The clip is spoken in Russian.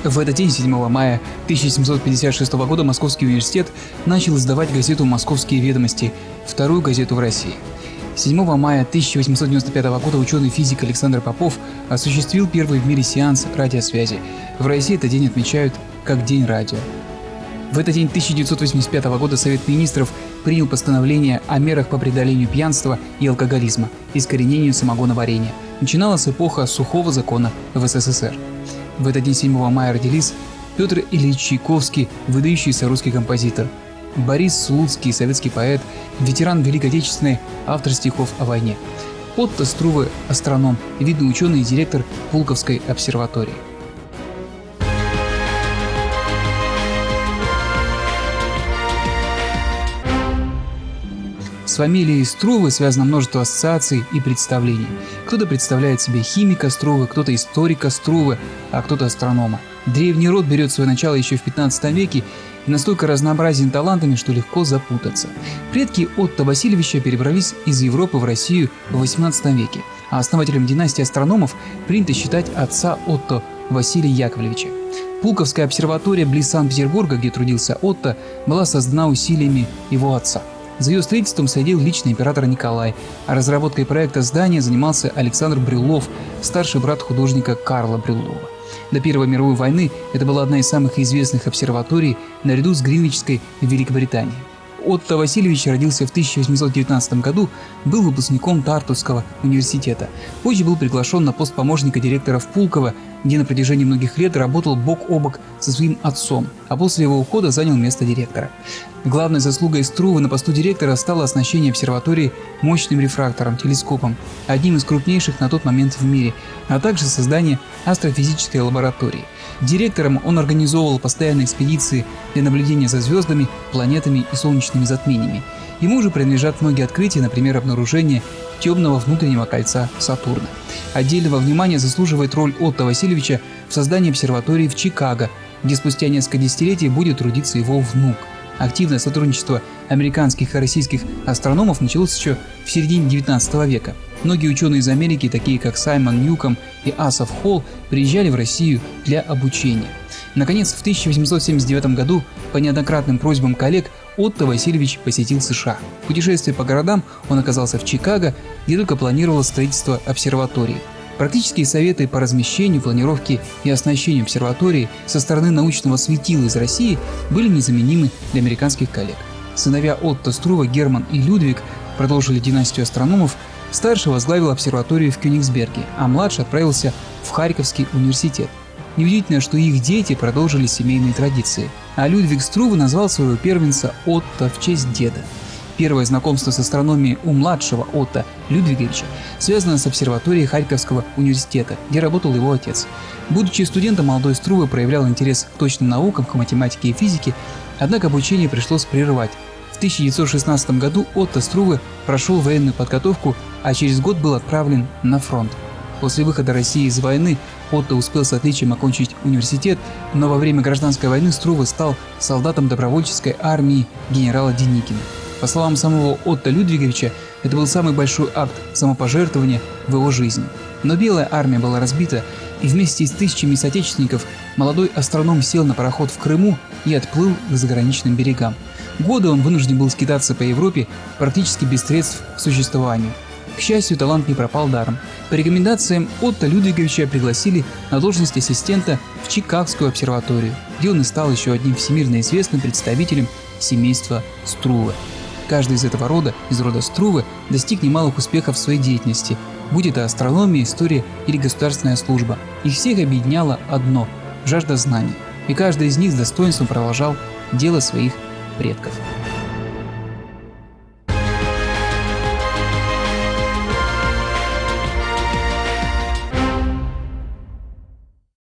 В этот день, 7 мая 1756 года, Московский университет начал издавать газету «Московские ведомости», вторую газету в России. 7 мая 1895 года ученый-физик Александр Попов осуществил первый в мире сеанс радиосвязи. В России этот день отмечают как День радио. В этот день 1985 года Совет министров принял постановление о мерах по преодолению пьянства и алкоголизма, искоренению самогоноварения. Начиналась эпоха сухого закона в СССР. В этот день, 7 мая, родились Петр Ильич Чайковский, выдающийся русский композитор, Борис Слуцкий, советский поэт, ветеран Великой Отечественной, автор стихов о войне, Отто Струве, астроном, видный ученый и директор Пулковской обсерватории. С фамилией Струве связано множество ассоциаций и представлений. Кто-то представляет себе химика Струве, кто-то историка Струве, а кто-то астронома. Древний род берет свое начало еще в 15 веке и настолько разнообразен талантами, что легко запутаться. Предки Отто Васильевича перебрались из Европы в Россию в 18 веке, а основателем династии астрономов принято считать отца Отто Василия Яковлевича. Пулковская обсерватория близ Санкт-Петербурга, где трудился Отто, была создана усилиями его отца. За ее строительством следил лично император Николай, а разработкой проекта здания занимался Александр Брюллов, старший брат художника Карла Брюллова. До Первой мировой войны это была одна из самых известных обсерваторий наряду с Гринвичской в Великобритании. Отто Васильевич родился в 1819 году, был выпускником Тартусского университета. Позже был приглашен на пост помощника директора в Пулково, где на протяжении многих лет работал бок о бок со своим отцом, а после его ухода занял место директора. Главной заслугой Струве на посту директора стало оснащение обсерватории мощным рефрактором, телескопом, одним из крупнейших на тот момент в мире, а также создание астрофизической лаборатории. Директором он организовывал постоянные экспедиции для наблюдения за звездами, планетами и солнечными затмениями. Ему уже принадлежат многие открытия, например, обнаружение темного внутреннего кольца Сатурна. Отдельного внимания заслуживает роль Отто Васильевича в создании обсерватории в Чикаго, где спустя несколько десятилетий будет трудиться его внук. Активное сотрудничество американских и российских астрономов началось еще в середине 19 века. Многие ученые из Америки, такие как Саймон Ньюком и Асаф Холл, приезжали в Россию для обучения. Наконец, в 1879 году, по неоднократным просьбам коллег, Отто Васильевич посетил США. В путешествии по городам он оказался в Чикаго, где только планировалось строительство обсерватории. Практические советы по размещению, планировке и оснащению обсерватории со стороны научного светила из России были незаменимы для американских коллег. Сыновья Отто Струве, Герман и Людвиг, продолжили династию астрономов. Старший возглавил обсерваторию в Кёнигсберге, а младший отправился в Харьковский университет. Неудивительно, что их дети продолжили семейные традиции. А Людвиг Струве назвал своего первенца Отто в честь деда. Первое знакомство с астрономией у младшего Отто Людвиговича связано с обсерваторией Харьковского университета, где работал его отец. Будучи студентом, молодой Струве проявлял интерес к точным наукам, к математике и физике, однако обучение пришлось прервать. В 1916 году Отто Струве прошел военную подготовку, а через год был отправлен на фронт. После выхода России из войны Отто успел с отличием окончить университет, но во время гражданской войны Струве стал солдатом добровольческой армии генерала Деникина. По словам самого Отто Людвиговича, это был самый большой акт самопожертвования в его жизни. Но Белая армия была разбита, и вместе с тысячами соотечественников молодой астроном сел на пароход в Крыму и отплыл к заграничным берегам. Годы он вынужден был скитаться по Европе практически без средств к существованию. К счастью, талант не пропал даром. По рекомендациям Отто Людвиговича пригласили на должность ассистента в Чикагскую обсерваторию, где он и стал еще одним всемирно известным представителем семейства Струве. Каждый из этого рода, из рода Струве, достиг немалых успехов в своей деятельности, будь это астрономия, история или государственная служба. Их всех объединяло одно – жажда знаний, и каждый из них с достоинством продолжал дело своих предков.